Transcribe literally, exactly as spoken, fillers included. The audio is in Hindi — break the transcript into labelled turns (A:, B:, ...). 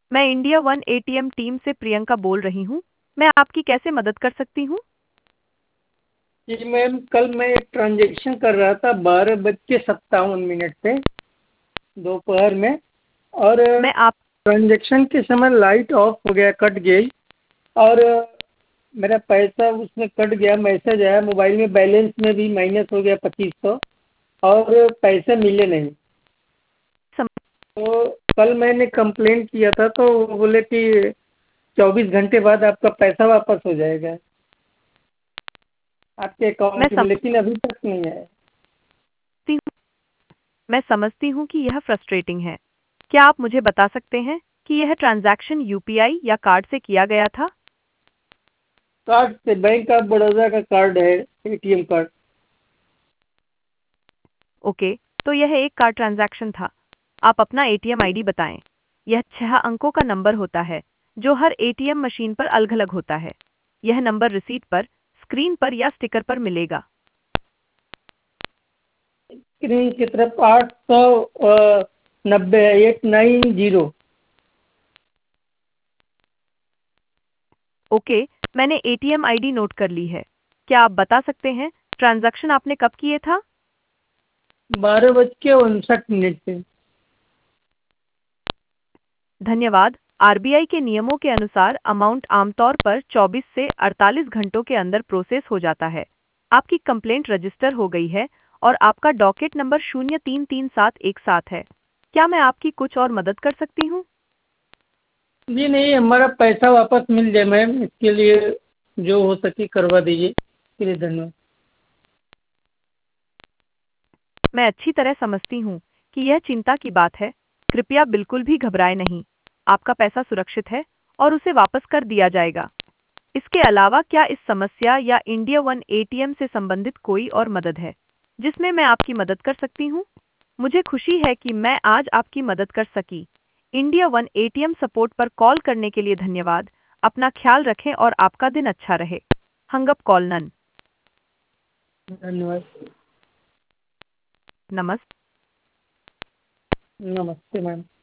A: मैं इंडिया वन एटीएम टीम से प्रियंका बोल रही हूँ। मैं आपकी कैसे मदद कर सकती हूँ?
B: जी मैम, कल मैं एक ट्रांजेक्शन कर रहा था बारह बज के सत्तावन मिनट पे दोपहर में। और
A: मैं आप
B: ट्रांजेक्शन के समय लाइट ऑफ हो गया, कट गई। और मेरा पैसा उसमें कट गया, मैसेज आया मोबाइल में, बैलेंस में भी माइनस हो गया पच्चीस सौ, और पैसे मिले नहीं।
A: सम,
B: तो कल मैंने कंप्लेंट किया था, तो वो बोले कि चौबीस घंटे बाद आपका पैसा वापस हो जाएगा आपके
A: मैं
B: अकाउंट में, लेकिन अभी तक नहीं आया।
A: समझती हूँ मैं समझती हूँ कि यह फ्रस्ट्रेटिंग है। क्या आप मुझे बता सकते हैं कि यह ट्रांजैक्शन यूपीआई या कार्ड से किया गया था?
B: कार्ड से, बैंक ऑफ बड़ौदा का कार्ड है, एटीएम कार्ड।
A: ओके, तो यह एक कार्ड ट्रांजैक्शन था। आप अपना एटीएम आईडी बताएं। यह छह अंकों का नंबर होता है जो हर एटीएम मशीन पर अलग-अलग होता है। यह नंबर रिसीट पर, स्क्रीन पर या स्टिकर पर मिलेगा।
B: स्क्रीन की तरफ आठ सौ नब्बे, एट नाइन जीरो।
A: ओके, मैंने एटीएम आईडी नोट कर ली है। क्या आप बता सकते हैं ट्रांजैक्शन आपने कब किए था?
B: बारह बज के उनसठ मिनट पे।
A: धन्यवाद। आरबीआई के नियमों के अनुसार अमाउंट आमतौर पर चौबीस से अड़तालीस घंटों के अंदर प्रोसेस हो जाता है। आपकी कंप्लेंट रजिस्टर हो गई है और आपका डॉकेट नंबर शून्य तीन तीन सात एक सात है। क्या मैं आपकी कुछ और मदद कर सकती हूँ?
B: जी नहीं, हमारा पैसा वापस मिल जाए मैम, इसके लिए जो हो सके करवा दीजिए। इसके लिए धन्यवाद।
A: मैं अच्छी तरह समझती हूँ कि यह चिंता की बात है। कृपया बिल्कुल भी घबराएं नहीं। आपका पैसा सुरक्षित है और उसे वापस कर दिया जाएगा। इसके अलावा क्या इस समस्या या इंडिया वन एटीएम से संबंधित कोई और मदद है जिसमें मैं आपकी मदद कर सकती हूँ? मुझे खुशी है कि मैं आज आपकी मदद कर सकी। इंडिया वन एटीएम सपोर्ट पर कॉल करने के लिए धन्यवाद। अपना ख्याल रखें और आपका दिन अच्छा रहे। हंगअप कॉल नन।
B: धन्यवाद।
A: नमस्ते।
B: नमस्ते मैम।